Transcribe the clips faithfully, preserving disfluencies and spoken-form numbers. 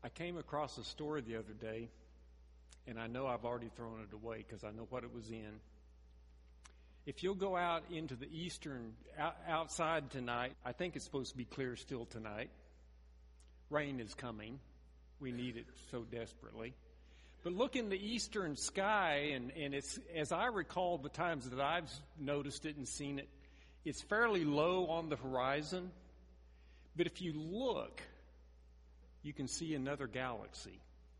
I came across a story the other day, and I know I've already thrown it away because I know what it was in. If you'll go out into the eastern, out, outside tonight, I think it's supposed to be clear still tonight. Rain is coming. We need it so desperately. But look in the eastern sky, and, and it's, as I recall the times that I've noticed it and seen it, it's fairly low on the horizon. But if you look, you can see another galaxy.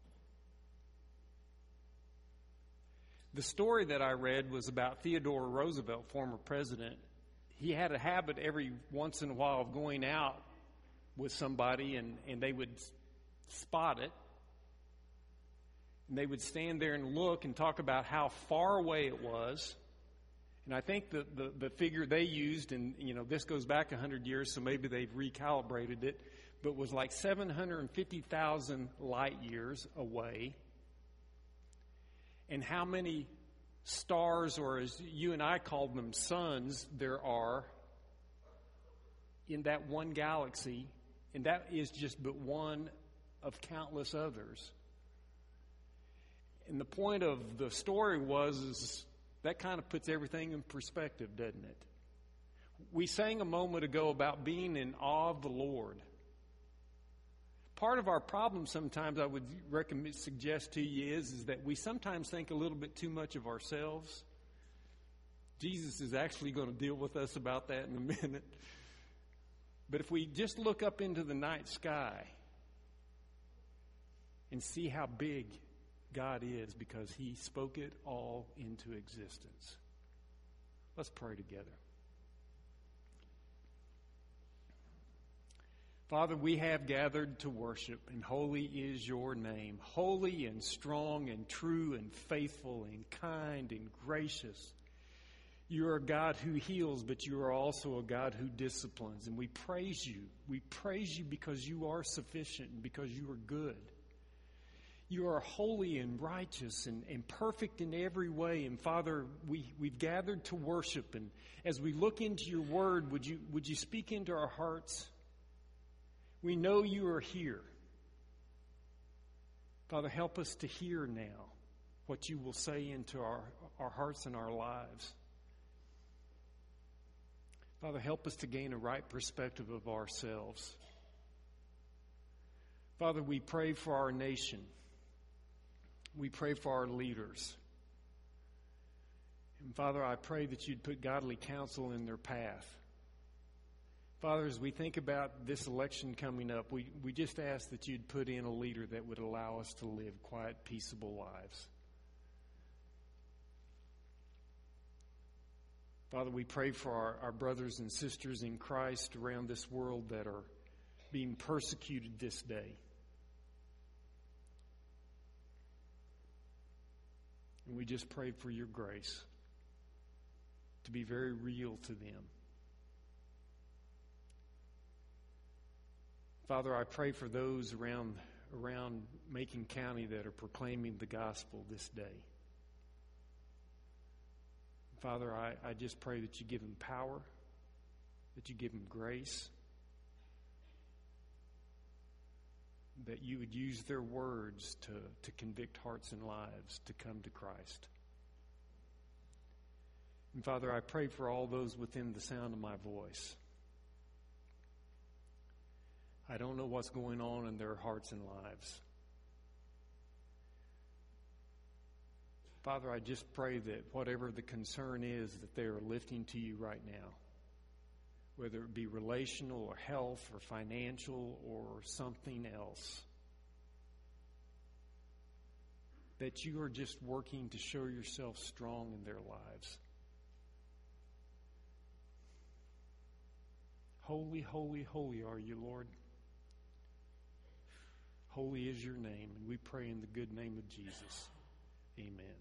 The story that I read was about Theodore Roosevelt, former president. He had a habit every once in a while of going out with somebody, and, and they would spot it. And they would stand there and look and talk about how far away it was. And I think the, the, the figure they used, and you know, this goes back one hundred years, so maybe they've recalibrated it, but was like seven hundred fifty thousand light years away. And how many stars, or as you and I called them, suns, there are in that one galaxy, and that is just but one of countless others. And the point of the story was is that kind of puts everything in perspective, doesn't it? We sang a moment ago about being in awe of the Lord. Part of our problem sometimes, I would recommend, suggest to you, is, is that we sometimes think a little bit too much of ourselves. Jesus is actually going to deal with us about that in a minute. But if we just look up into the night sky and see how big God is, because He spoke it all into existence. Let's pray together. Father, we have gathered to worship, and holy is your name. Holy and strong and true and faithful and kind and gracious. You are a God who heals, but you are also a God who disciplines. And we praise you. We praise you because you are sufficient and because you are good. You are holy and righteous and, and perfect in every way. And Father, we, we've gathered to worship. And as we look into your word, would you, would you speak into our hearts? We know you are here. Father, help us to hear now what you will say into our, our hearts and our lives. Father, help us to gain a right perspective of ourselves. Father, we pray for our nation. We pray for our leaders. And Father, I pray that you'd put godly counsel in their path. Father, as we think about this election coming up, we, we just ask that you'd put in a leader that would allow us to live quiet, peaceable lives. Father, we pray for our, our brothers and sisters in Christ around this world that are being persecuted this day. And we just pray for your grace to be very real to them. Father, I pray for those around around Macon County that are proclaiming the gospel this day. Father, I, I just pray that you give them power, that you give them grace, that you would use their words to, to convict hearts and lives to come to Christ. And Father, I pray for all those within the sound of my voice. I don't know what's going on in their hearts and lives. Father, I just pray that whatever the concern is that they are lifting to you right now, whether it be relational or health or financial or something else, that you are just working to show yourself strong in their lives. Holy, holy, holy are you, Lord. Holy is your name, and we pray in the good name of Jesus. Amen.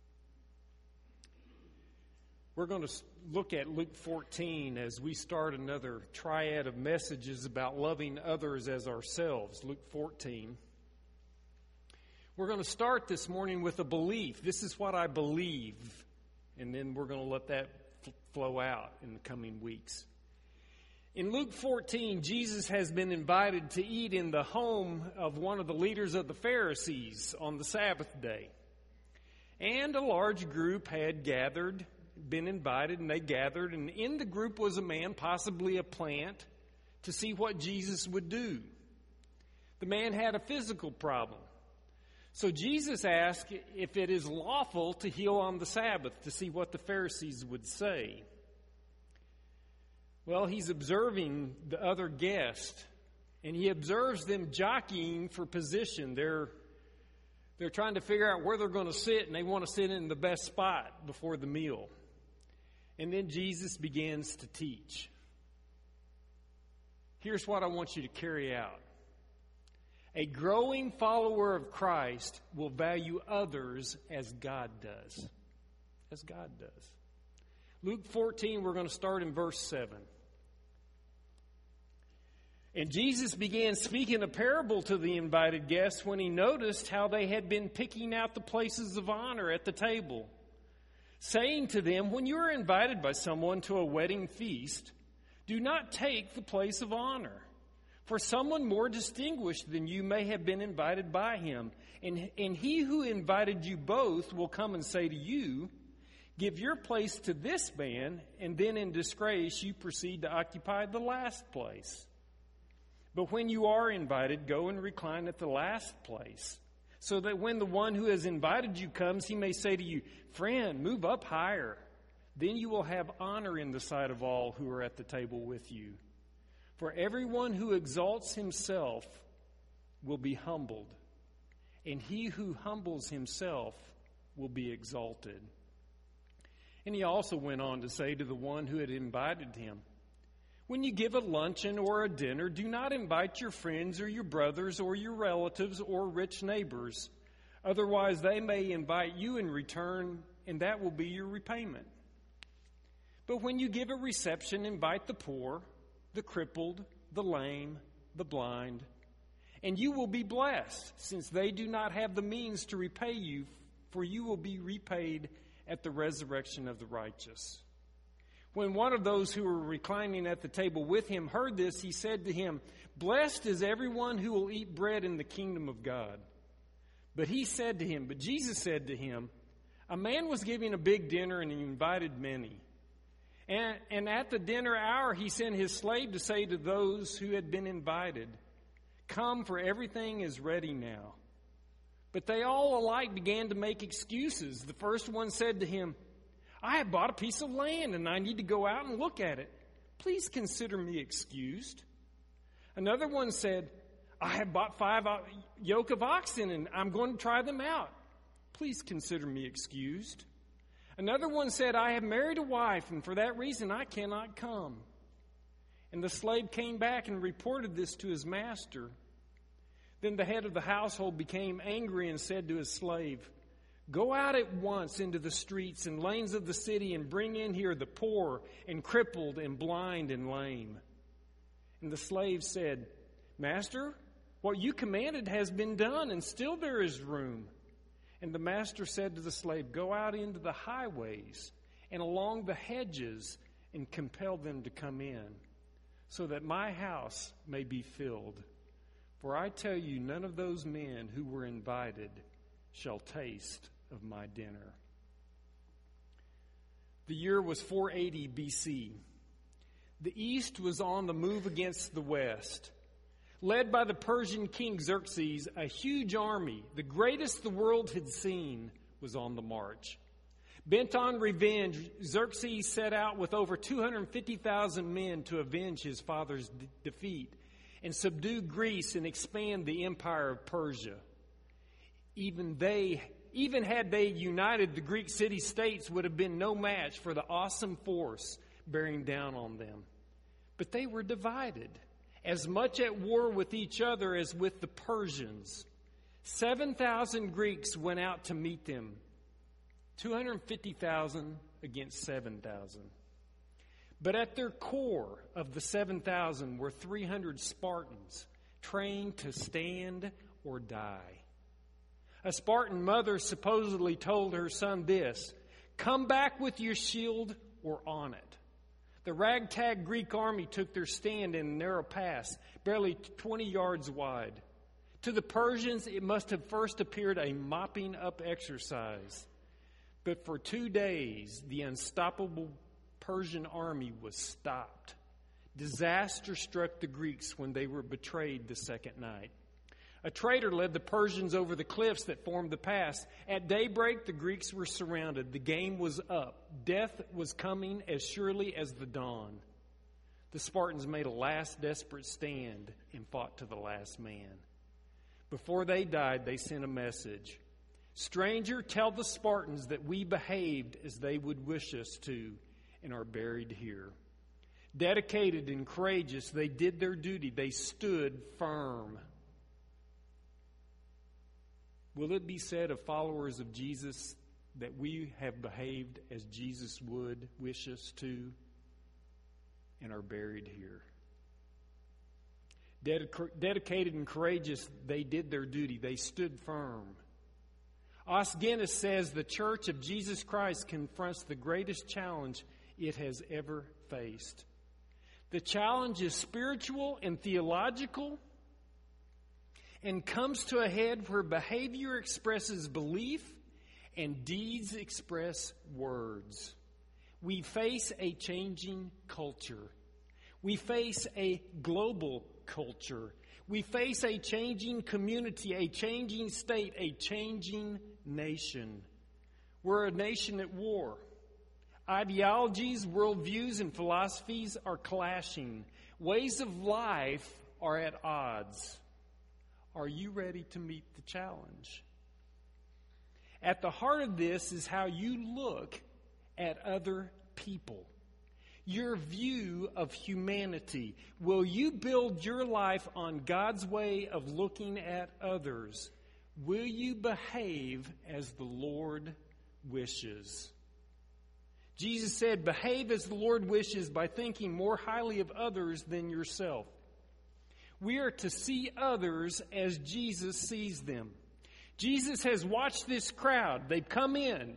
We're going to look at Luke fourteen as we start another triad of messages about loving others as ourselves. Luke fourteen. We're going to start this morning with a belief. This is what I believe. And then we're going to let that f- flow out in the coming weeks. In Luke fourteen, Jesus has been invited to eat in the home of one of the leaders of the Pharisees on the Sabbath day. And a large group had gathered, been invited, and they gathered. And in the group was a man, possibly a plant, to see what Jesus would do. The man had a physical problem. So Jesus asked if it is lawful to heal on the Sabbath, to see what the Pharisees would say. Well, he's observing the other guest, and he observes them jockeying for position. They're, they're trying to figure out where they're going to sit, and they want to sit in the best spot before the meal. And then Jesus begins to teach. Here's what I want you to carry out. A growing follower of Christ will value others as God does. As God does. Luke fourteen, we're going to start in verse seven. And Jesus began speaking a parable to the invited guests when he noticed how they had been picking out the places of honor at the table, saying to them, when you are invited by someone to a wedding feast, do not take the place of honor, for someone more distinguished than you may have been invited by him. And, and he who invited you both will come and say to you, give your place to this man, and then in disgrace you proceed to occupy the last place. But when you are invited, go and recline at the last place, so that when the one who has invited you comes, he may say to you, friend, move up higher. Then you will have honor in the sight of all who are at the table with you. For everyone who exalts himself will be humbled, and he who humbles himself will be exalted. And he also went on to say to the one who had invited him, when you give a luncheon or a dinner, do not invite your friends or your brothers or your relatives or rich neighbors. Otherwise, they may invite you in return, and that will be your repayment. But when you give a reception, invite the poor, the crippled, the lame, the blind, and you will be blessed, since they do not have the means to repay you, for you will be repaid at the resurrection of the righteous. When one of those who were reclining at the table with him heard this, he said to him, blessed is everyone who will eat bread in the kingdom of God. But he said to him, but Jesus said to him, a man was giving a big dinner and he invited many. And, and at the dinner hour, he sent his slave to say to those who had been invited, come, for everything is ready now. But they all alike began to make excuses. The first one said to him, I have bought a piece of land and I need to go out and look at it. Please consider me excused. Another one said, I have bought five yoke of oxen and I'm going to try them out. Please consider me excused. Another one said, I have married a wife and for that reason I cannot come. And the slave came back and reported this to his master. Then the head of the household became angry and said to his slave, go out at once into the streets and lanes of the city and bring in here the poor and crippled and blind and lame. And the slave said, Master, what you commanded has been done, and still there is room. And the master said to the slave, go out into the highways and along the hedges and compel them to come in, so that my house may be filled. For I tell you, none of those men who were invited shall taste of my dinner. The year was four eighty B C. The east was on the move against the west. Led by the Persian king Xerxes, a huge army, the greatest the world had seen, was on the march. Bent on revenge, Xerxes set out with over two hundred fifty thousand men to avenge his father's de- defeat and subdue Greece and expand the empire of Persia. Even they, even had they united, the Greek city-states would have been no match for the awesome force bearing down on them. But they were divided, as much at war with each other as with the Persians. Seven thousand Greeks went out to meet them, two hundred fifty thousand against seven thousand. But at their core of the seven thousand were three hundred Spartans, trained to stand or die. A Spartan mother supposedly told her son this, come back with your shield or on it. The ragtag Greek army took their stand in a narrow pass, barely twenty yards wide. To the Persians, it must have first appeared a mopping up exercise. But for two days, the unstoppable Persian army was stopped. Disaster struck the Greeks when they were betrayed the second night. A traitor led the Persians over the cliffs that formed the pass. At daybreak, the Greeks were surrounded. The game was up. Death was coming as surely as the dawn. The Spartans made a last desperate stand and fought to the last man. Before they died, they sent a message. Stranger, tell the Spartans that we behaved as they would wish us to and are buried here. Dedicated and courageous, they did their duty. They stood firm. Will it be said of followers of Jesus that we have behaved as Jesus would wish us to and are buried here? Dedic- dedicated and courageous, they did their duty. They stood firm. Os Guinness says the Church of Jesus Christ confronts the greatest challenge it has ever faced. The challenge is spiritual and theological, and comes to a head where behavior expresses belief and deeds express words. We face a changing culture. We face a global culture. We face a changing community, a changing state, a changing nation. We're a nation at war. Ideologies, worldviews, and philosophies are clashing. Ways of life are at odds. Are you ready to meet the challenge? At the heart of this is how you look at other people. Your view of humanity. Will you build your life on God's way of looking at others? Will you behave as the Lord wishes? Jesus said, behave as the Lord wishes by thinking more highly of others than yourself. We are to see others as Jesus sees them. Jesus has watched this crowd. They've come in.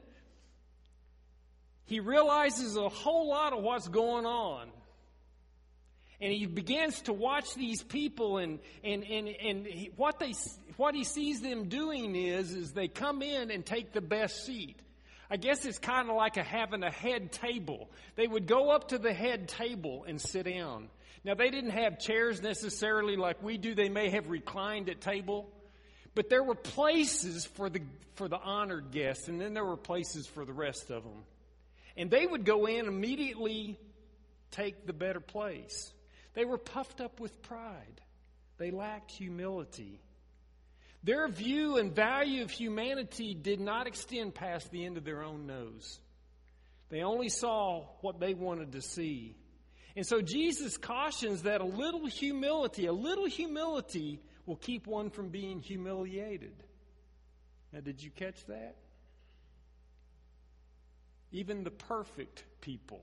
He realizes a whole lot of what's going on. And he begins to watch these people, and and and, and he, what they what he sees them doing is, is they come in and take the best seat. I guess it's kind of like a, having a head table. They would go up to the head table and sit down. Now, they didn't have chairs necessarily like we do. They may have reclined at table. But there were places for the for the honored guests, and then there were places for the rest of them. And they would go in and immediately take the better place. They were puffed up with pride. They lacked humility. Their view and value of humanity did not extend past the end of their own nose. They only saw what they wanted to see. And so Jesus cautions that a little humility, a little humility will keep one from being humiliated. Now, did you catch that? Even the perfect people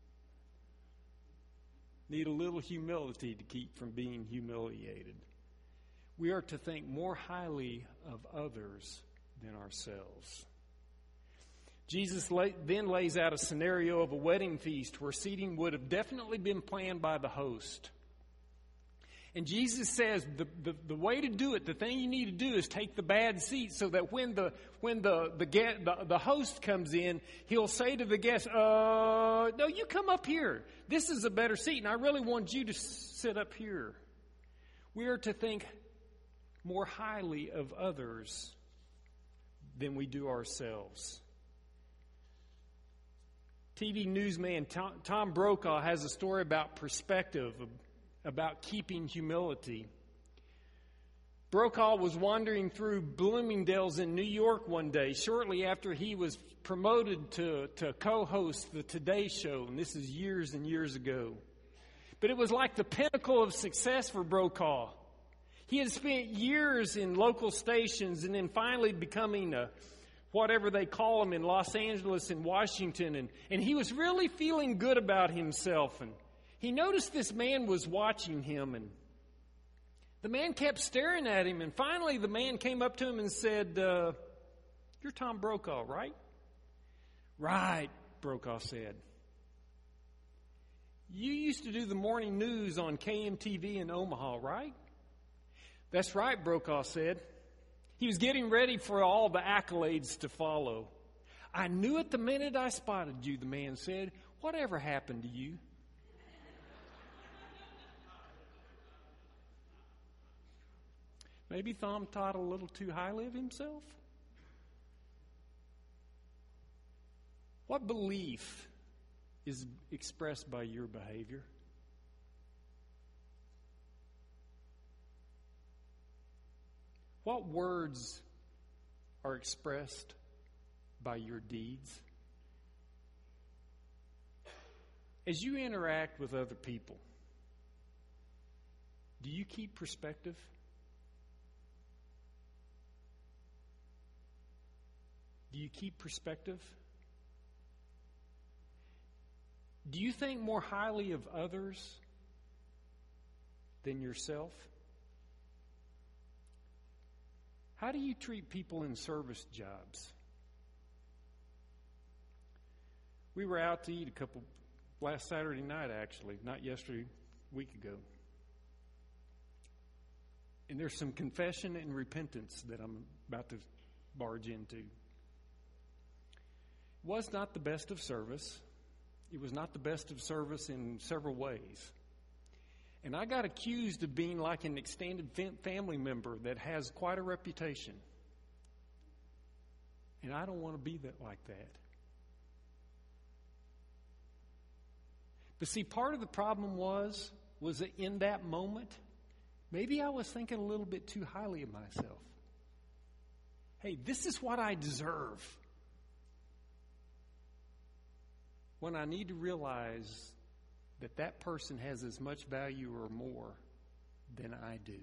need a little humility to keep from being humiliated. We are to think more highly of others than ourselves. Jesus then lays out a scenario of a wedding feast where seating would have definitely been planned by the host. And Jesus says the, the, the way to do it, the thing you need to do is take the bad seat so that when the when the the, the, the host comes in, he'll say to the guest, uh, no, you come up here. This is a better seat, and I really want you to sit up here. We are to think more highly of others than we do ourselves. T V newsman Tom, Tom Brokaw has a story about perspective, about keeping humility. Brokaw was wandering through Bloomingdale's in New York one day, shortly after he was promoted to, to co-host the Today Show, and this is years and years ago. But it was like the pinnacle of success for Brokaw. He had spent years in local stations and then finally becoming a whatever they call him in Los Angeles and Washington, and, and he was really feeling good about himself. And he noticed this man was watching him, and the man kept staring at him, and finally the man came up to him and said, uh, you're Tom Brokaw, right? Right, Brokaw said. You used to do the morning news on K M T V in Omaha, right? That's right, Brokaw said. He was getting ready for all the accolades to follow. I knew it the minute I spotted you, the man said. Whatever happened to you? Maybe Thom thought a little too highly of himself? What belief is expressed by your behavior? What words are expressed by your deeds? As you interact with other people, do you keep perspective? Do you keep perspective? Do you think more highly of others than yourself? How do you treat people in service jobs? We were out to eat a couple, last Saturday night actually, not yesterday, a week ago. And there's some confession and repentance that I'm about to barge into. It was not the best of service. It was not the best of service in several ways. And I got accused of being like an extended family member that has quite a reputation. And I don't want to be that like that. But see, part of the problem was, was that in that moment, maybe I was thinking a little bit too highly of myself. Hey, this is what I deserve. When I need to realize that that person has as much value or more than I do.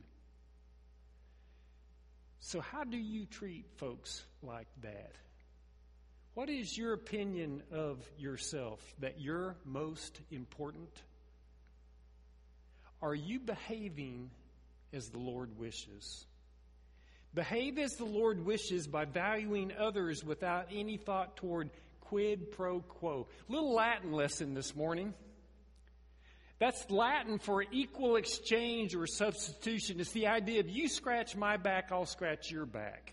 So how do you treat folks like that? What is your opinion of yourself, that you're most important? Are you behaving as the Lord wishes? Behave as the Lord wishes by valuing others without any thought toward quid pro quo. Little Latin lesson this morning. That's Latin for equal exchange or substitution. It's the idea of you scratch my back, I'll scratch your back.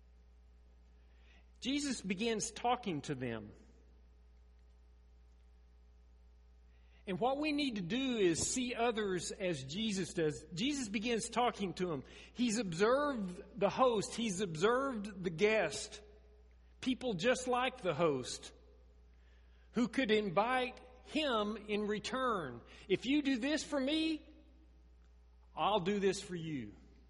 Jesus begins talking to them. And what we need to do is see others as Jesus does. Jesus begins talking to them. He's observed the host. He's observed the guest. People just like the host who could invite him in return. If you do this for me, I'll do this for you.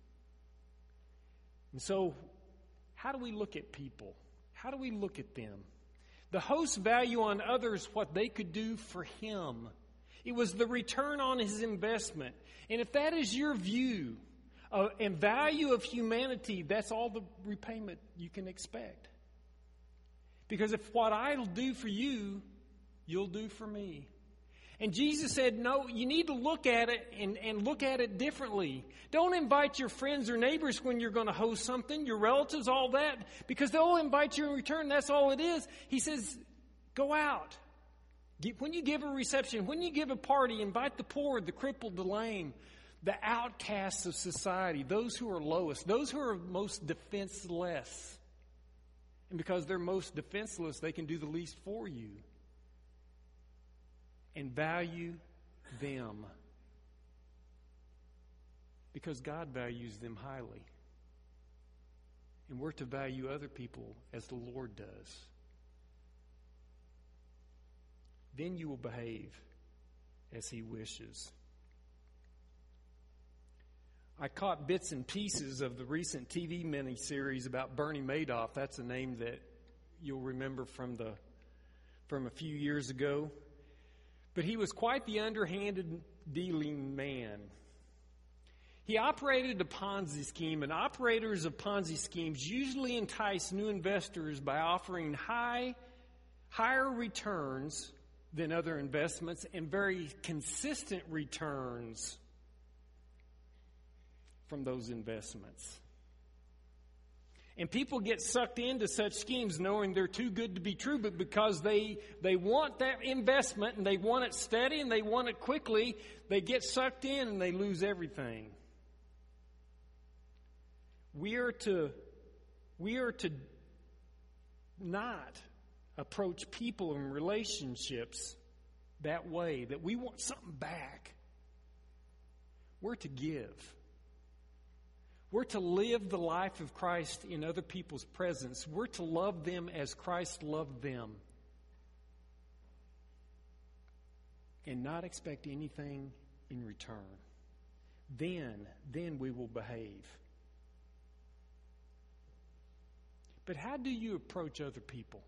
And so, how do we look at people? How do we look at them? The host's value on others, what they could do for him. It was the return on his investment. And if that is your view of, and value of humanity, that's all the repayment you can expect. Because if what I'll do for you, you'll do for me. And Jesus said, no, you need to look at it and, and look at it differently. Don't invite your friends or neighbors when you're going to host something, your relatives, all that, because they'll invite you in return. That's all it is. He says, go out. When you give a reception, when you give a party, invite the poor, the crippled, the lame, the outcasts of society, those who are lowest, those who are most defenseless. And because they're most defenseless, they can do the least for you. And value them. Because God values them highly. And we're to value other people as the Lord does. Then you will behave as He wishes. I caught bits and pieces of the recent T V miniseries about Bernie Madoff. That's a name that you'll remember from the from a few years ago. But he was quite the underhanded dealing man. He operated a Ponzi scheme, and operators of Ponzi schemes usually entice new investors by offering high, higher returns than other investments and very consistent returns from those investments. And people get sucked into such schemes knowing they're too good to be true, but because they they want that investment and they want it steady and they want it quickly, they get sucked in and they lose everything. We are to we are to not approach people and relationships that way, that we want something back. We're to give. We're to live the life of Christ in other people's presence. We're to love them as Christ loved them. And not expect anything in return. Then, then we will behave. But how do you approach other people?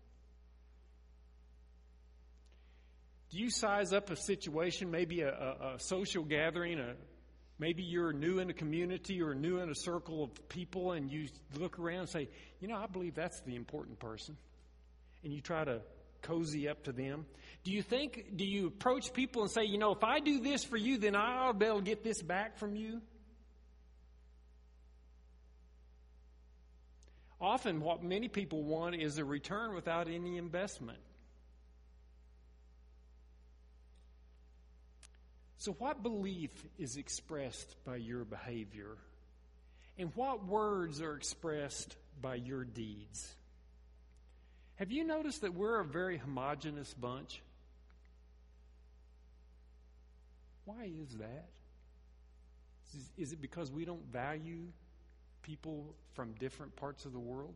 Do you size up a situation, maybe a, a, a social gathering, a maybe you're new in a community or new in a circle of people, and you look around and say, you know, I believe that's the important person. And you try to cozy up to them. Do you think, do you approach people and say, you know, if I do this for you, then I'll be able to get this back from you? Often what many people want is a return without any investment. So what belief is expressed by your behavior? And what words are expressed by your deeds? Have you noticed that we're a very homogeneous bunch? Why is that? Is, is it because we don't value people from different parts of the world?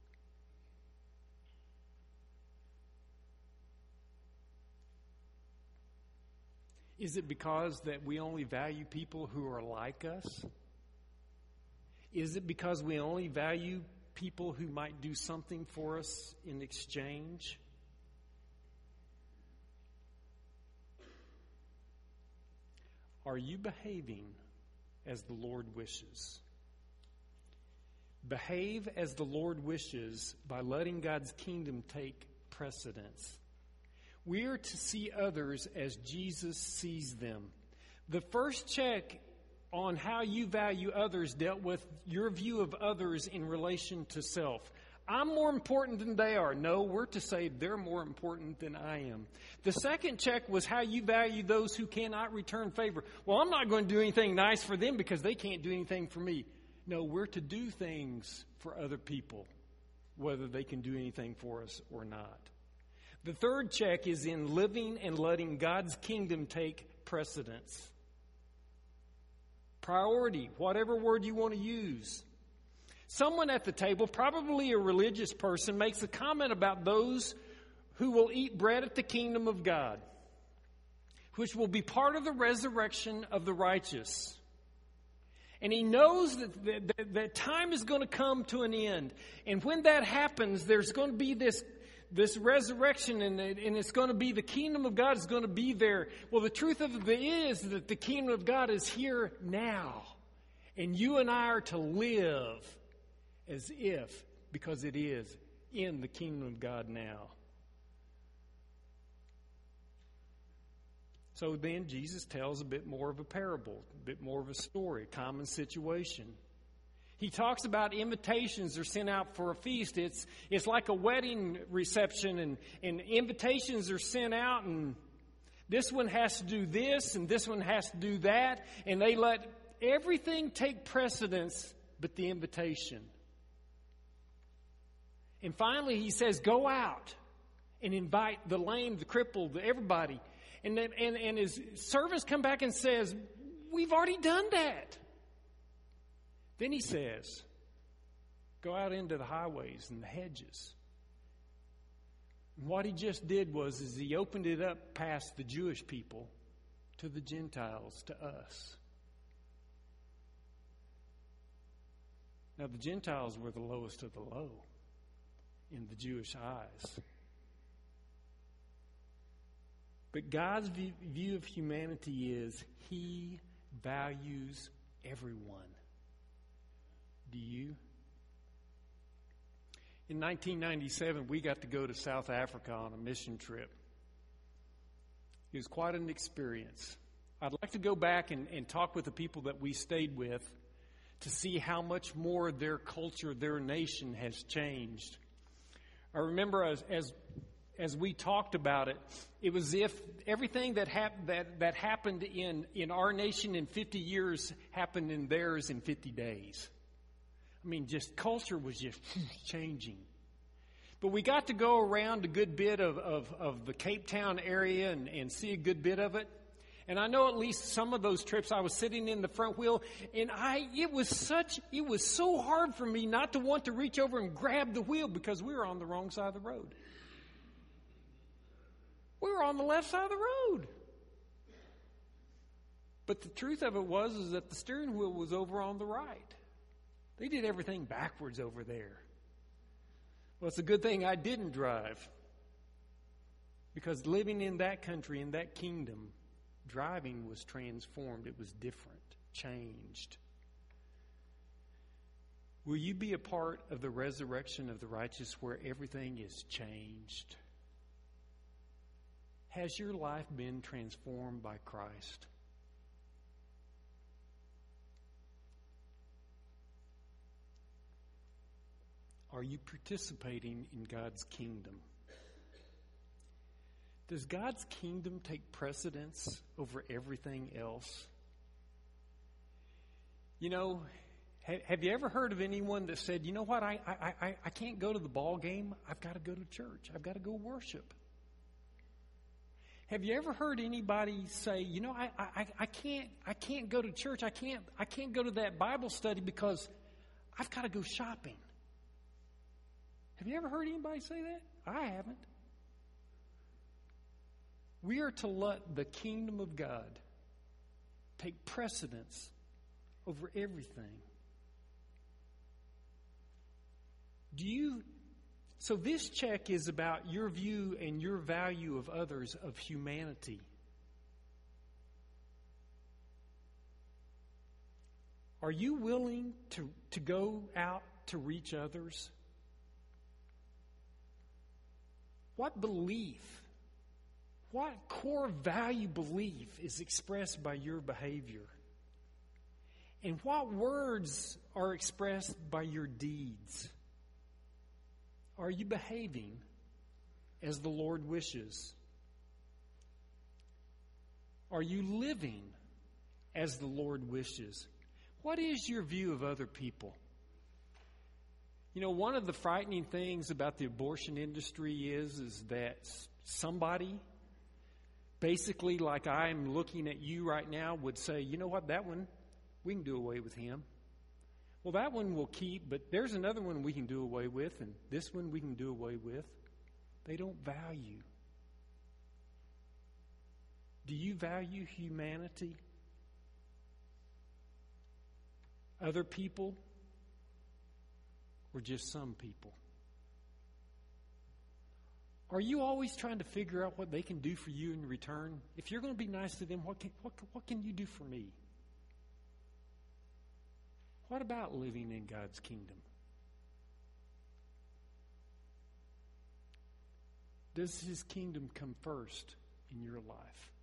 Is it because that we only value people who are like us? Is it because we only value people who might do something for us in exchange? Are you behaving as the Lord wishes? Behave as the Lord wishes by letting God's kingdom take precedence. We are to see others as Jesus sees them. The first check on how you value others dealt with your view of others in relation to self. I'm more important than they are. No, we're to say they're more important than I am. The second check was how you value those who cannot return favor. Well, I'm not going to do anything nice for them because they can't do anything for me. No, we're to do things for other people, whether they can do anything for us or not. The third check is in living and letting God's kingdom take precedence. Priority, whatever word you want to use. Someone at the table, probably a religious person, makes a comment about those who will eat bread at the kingdom of God, which will be part of the resurrection of the righteous. And he knows that, that, that time is going to come to an end. And when that happens, there's going to be this This resurrection, and, and it's going to be the kingdom of God is going to be there. Well, the truth of it is that the kingdom of God is here now. And you and I are to live as if, because it is, in the kingdom of God now. So then Jesus tells a bit more of a parable, a bit more of a story, a common situation. He talks about invitations are sent out for a feast. It's it's like a wedding reception, and, and invitations are sent out, and this one has to do this, and this one has to do that, and they let everything take precedence but the invitation. And finally he says, go out and invite the lame, the crippled, everybody. And, then, and, and his servants come back and says, we've already done that. Then he says, go out into the highways and the hedges. And what he just did was is he opened it up past the Jewish people to the Gentiles, to us. Now the Gentiles were the lowest of the low in the Jewish eyes. But God's view of humanity is he values everyone. Do you? In nineteen ninety-seven, we got to go to South Africa on a mission trip. It was quite an experience. I'd like to go back and, and talk with the people that we stayed with to see how much more their culture, their nation has changed. I remember as as, as we talked about it, it was as if everything that, hap- that, that happened in, in our nation in fifty years happened in theirs in fifty days. I mean, just culture was just changing. But we got to go around a good bit of, of, of the Cape Town area and, and see a good bit of it. And I know at least some of those trips I was sitting in the front wheel, and I it was such it was so hard for me not to want to reach over and grab the wheel because we were on the wrong side of the road. We were on the left side of the road. But the truth of it was is that the steering wheel was over on the right. They did everything backwards over there. Well, it's a good thing I didn't drive. Because living in that country, in that kingdom, driving was transformed. It was different, changed. Will you be a part of the resurrection of the righteous where everything is changed? Has your life been transformed by Christ? Are you participating in God's kingdom? Does God's kingdom take precedence over everything else? You know, have, have you ever heard of anyone that said, you know what, I, I, I, I can't go to the ball game. I've got to go to church. I've got to go worship. Have you ever heard anybody say, you know, I, I, I can't I can't go to church. I can't I can't go to that Bible study because I've got to go shopping. Have you ever heard anybody say that? I haven't. We are to let the kingdom of God take precedence over everything. Do you, so this check is about your view and your value of others, of humanity. Are you willing to, to go out to reach others? What belief, what core value belief is expressed by your behavior? And what words are expressed by your deeds? Are you behaving as the Lord wishes? Are you living as the Lord wishes? What is your view of other people? You know, one of the frightening things about the abortion industry is, is that somebody, basically like I'm looking at you right now, would say, you know what, that one, we can do away with him. Well, that one we'll keep, but there's another one we can do away with, and this one we can do away with. They don't value. Do you value humanity? Other people? Or just some people? Are you always trying to figure out what they can do for you in return? If you're going to be nice to them, what can, what, what can you do for me? What about living in God's kingdom? Does His kingdom come first in your life?